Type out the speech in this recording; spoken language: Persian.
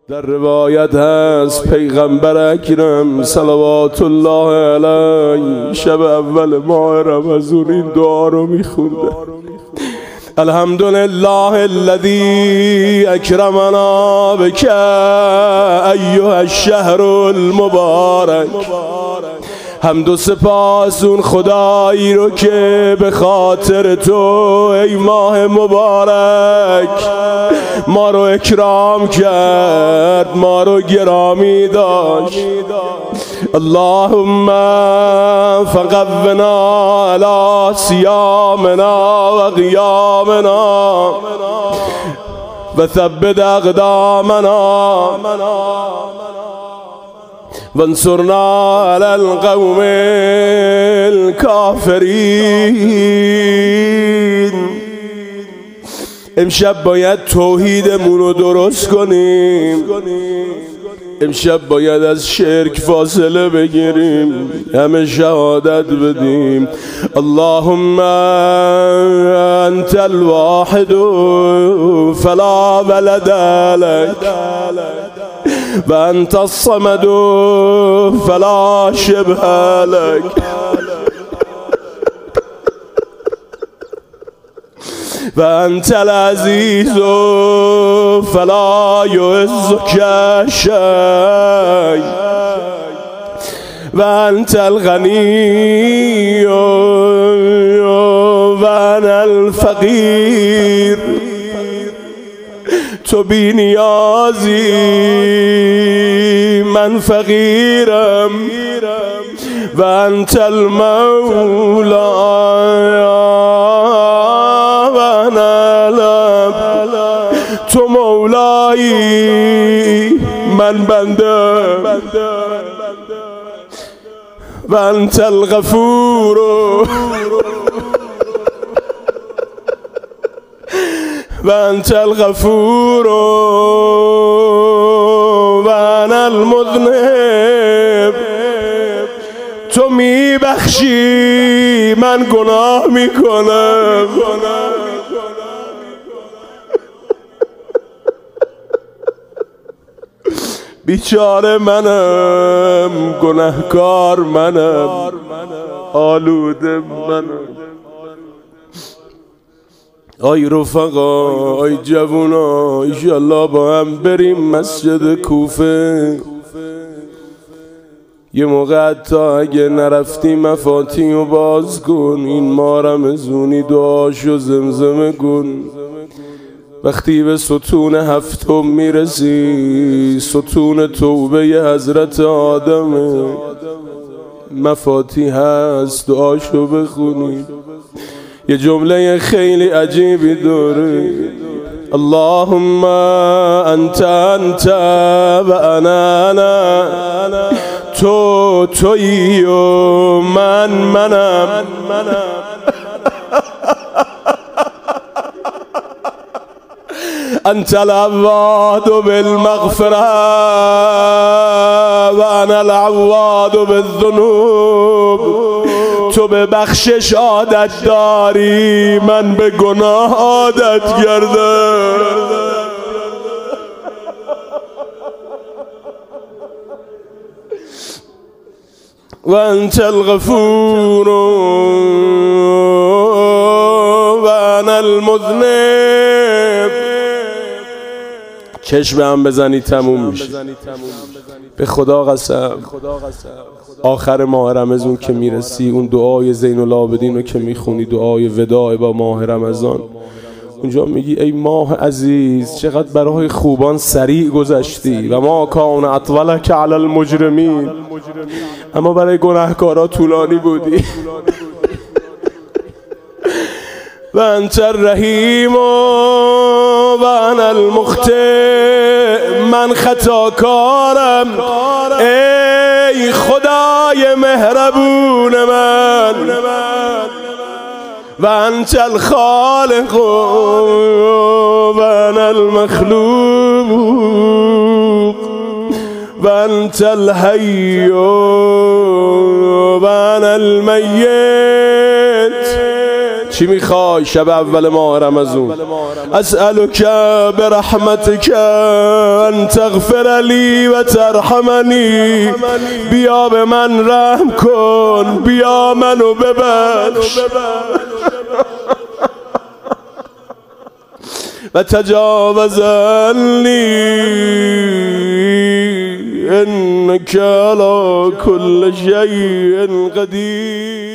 در روایت هست پیغمبر اکرم صلوات الله علیه شب اول ماه رمضان این دعا رو میخونده: الحمدلله الذی اکرمنا بک ایها الشهر المبارک. حمد و سپاس اون خدایی رو که به خاطر تو ای ماه مبارک ما رو اکرام کرد، ما رو گرامی داشت. اللهم فقونا علی صیامنا و قیامنا و ثبت اقدامنا وانصرنا على القوم الكافرین. امشب باید توحیدمون رو درست کنیم، امشب باید از شرک فاصله بگیریم، همه شهادت بدیم: اللهم انت الواحد فلا ولد لك و انت الصمد فلا شبه لك و انت العزیز فلا یعزک شیء و انت الغنی و انا الفقیر. تو بی نیازی، من فقیرم. و انت المولا و انا العبد. تو مولایی، من بنده. و انت الغفور و انت الغفور و انا المذنب. تو میبخشی، من گناه میکنم. بیچاره منم، گناهکار منم، آلوده منم. آی رفقا، آی جوونا، ایشالله با هم بریم مسجد کوفه. یه موقع حتی اگه نرفتی مفاتیح رو باز کن، این ماه رمضانی دعاشو زمزمه کن. وقتی به ستون هفتم میرسی، ستون توبه حضرت آدم، مفاتیح هست، دعاشو بخونی. یه جمله خیلی عجیبی داره: اللهم انت و انا. تو تویی و منم. انت العواد بالمغفرة و انا العواد بالذنوب. تو به بخشش عادت داری، من به گناه عادت کردم. و انت الغفور و انا المذنب. چشم هم بزنی تموم میشه. به خدا قسم آخر ماه رمضان که میرسی، اون دعای زین العابدین رو که میخونی، دعای وداع با ماه رمضان، اونجا میگی ای ماه عزیز، چقدر برای خوبان سریع گذشتی و ما کان اطولک علی المجرمین، اما برای گناهکارا طولانی بودی. و انت الرحیم و انا المخطئ. من خطاکارم ای خدای مهربون من. و انت الخالق و انا المخلوق و انت الحی و انا المیت. چی میخوای شب اول ماه رمضان؟ اسألک برحمتک ان تغفر لی و ترحمنی، بیا به من رحم کن، بیا منو ببخش و تجاوز عنی انک علی کل شیء قدیر.